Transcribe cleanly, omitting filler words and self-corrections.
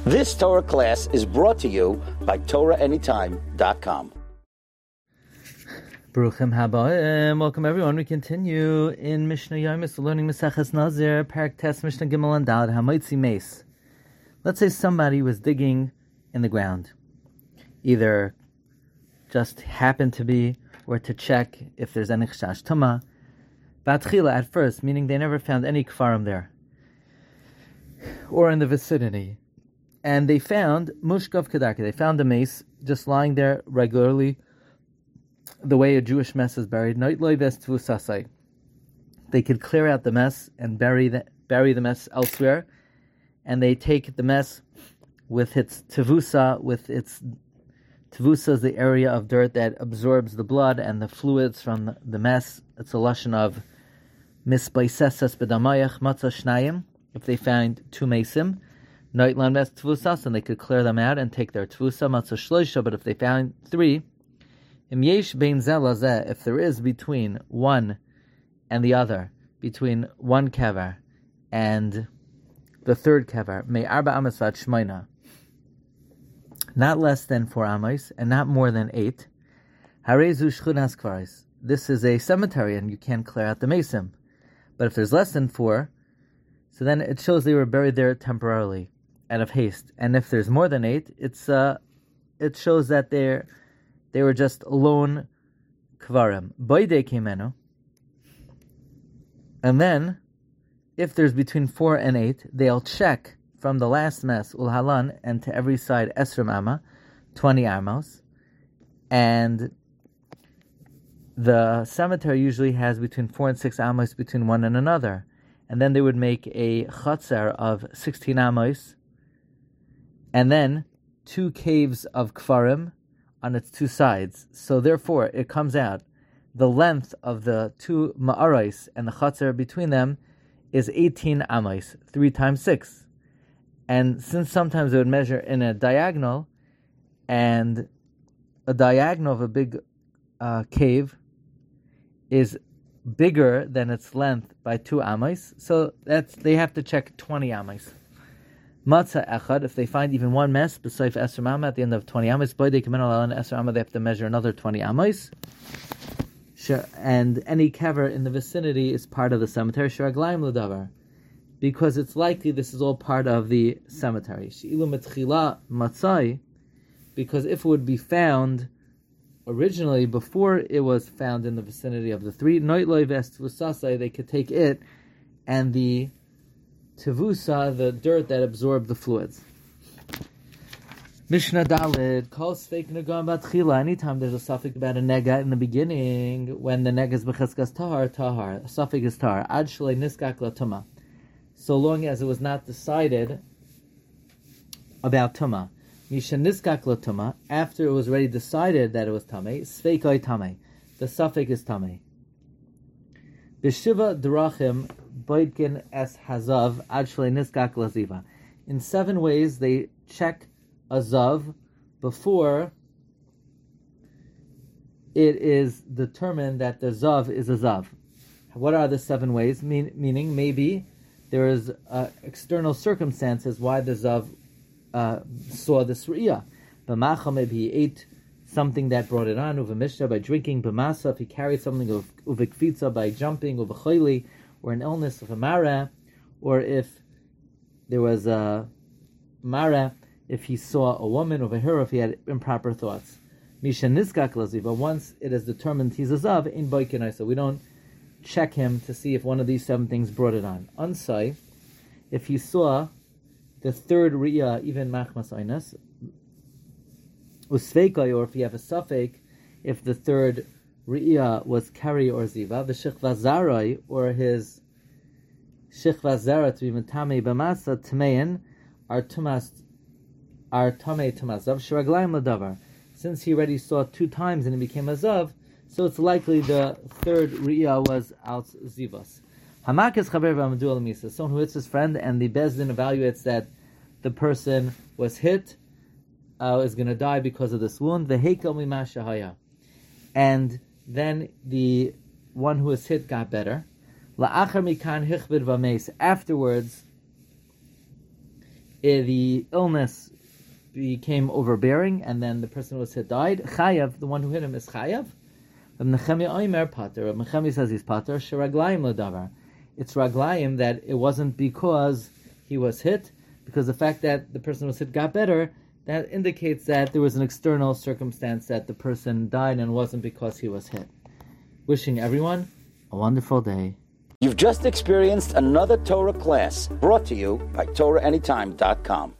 This Torah class is brought to you by TorahAnytime.com. Baruchim Habayim. Welcome everyone. We continue in Mishnah Yomis, learning Maseches Nazir, Parak Tes, Mishnah Gimel and Daled, Hamaitzi Meis. Let's say somebody was digging in the ground, either just happened to be, or to check if there's any Chashash Tuma. Batchila at first, meaning they never found any Kfarim there, or in the vicinity. And they found Mushkav Kedarka. They found a mace just lying there regularly, the way a Jewish mess is buried. They could clear out the mess and bury the mess elsewhere, and they take the mess with its tevusa. Tevusa is the area of dirt that absorbs the blood and the fluids from the mess. It's a lashon of misbaisesas bedamayach matzah shnayim. If they find two mesim, noitlan mes tevusas, and they could clear them out and take their tevusa matzah shloisha. But if they found three, im yesh bein zeh lazeh, if there is between one and the other, between one kever and the third kever, me arba amas vat shmoina, not less than 4 amos and not more than 8. Harezu shchunas kvaris. This is a cemetery and you can't clear out the mesim. But if there's less than 4, so then it shows they were buried there temporarily, out of haste. And if there's more than 8, it shows that they were just lone kvarim. Boide kimenu. And then, if there's between 4 and 8, they'll check from the last mess, ulhalan, and to every side, esrim amma, 20 amos. And the cemetery usually has between 4 and 6 amos between one and another. And then they would make a chatzar of 16 amos, and then 2 caves of kfarim on its 2 sides. So therefore, it comes out, the length of the 2 ma'arais and the chatzar between them is 18 amos, 3 times 6. And since sometimes it would measure in a diagonal, and a diagonal of a big cave is bigger than its length by 2 amos, so they have to check 20 amos. Matzah echad, if they find even one mess, b'soif esr amma, at the end of 20 amos, boy they come in on esr amma, they have to measure another 20 amos. And any kever in the vicinity is part of the cemetery. Shiraglaim l'davar, because it's likely this is all part of the cemetery. She'ilu metchila matzai, because if it would be found originally before it was found in the vicinity of the 3, noitloi vest tevusasai, they could take it and the tevusa, the dirt that absorbed the fluids. Mishnah Daled, kol sfeik negam batchila. Anytime there's a suffix about a nega in the beginning, when the nega is b'cheskas tahar, a suffix is tahar, ad shalei niskak latuma, so long as it was not decided about tuma. Misha niskak latuma, after it was already decided that it was tamei, sfeikoi tamei, the suffix is tamei. B'shiva drachim boidkin es hazav ad shalei niskak laziva. In 7 ways they check a zav before it is determined that the zav is a zav. What are the 7 ways? Meaning maybe there is external circumstances why the zav saw this riyah. B'macha, maybe he ate something that brought it on, uv'mishta, by drinking, b'masa, if he carried something, uv'kfitza, by jumping, uv'chayli, or an illness of a mara, or if there was a mara, if he saw a woman over here, if he had improper thoughts. Misha niskak laziva, once it is determined he's a zav, in boikinai, so we don't check him to see if one of these 7 things brought it on. Unsai, if he saw the 3rd riyah, even machmas ainas, usveikai, or if you have a suffix, if the 3rd riyah was kari or ziva, the shichvazarai, or his shichvazara to be matame b'masa tmein, are tamei tamazav shiraglaim ladavar. Since he already saw 2 times and he became a zav, so it's likely the 3rd riyah was out zivas. Hamakis chaver v'amadu al misa, someone who hits his friend and the bezdin evaluates that the person was hit, is going to die because of this wound. V'heikal mima shahaya, and then the one who was hit got better. La'achar mikan hichbid v'meis, afterwards the illness became overbearing, and then the person who was hit died, Chayav, the one who hit him, is Chayav. Nechemia Oimer Pater. Nechemia says he's Pater. Sheraglayim Ladavar. It's Raglayim that it wasn't because he was hit, because the fact that the person was hit got better, that indicates that there was an external circumstance that the person died and it wasn't because he was hit. Wishing everyone a wonderful day. You've just experienced another Torah class brought to you by TorahAnytime.com.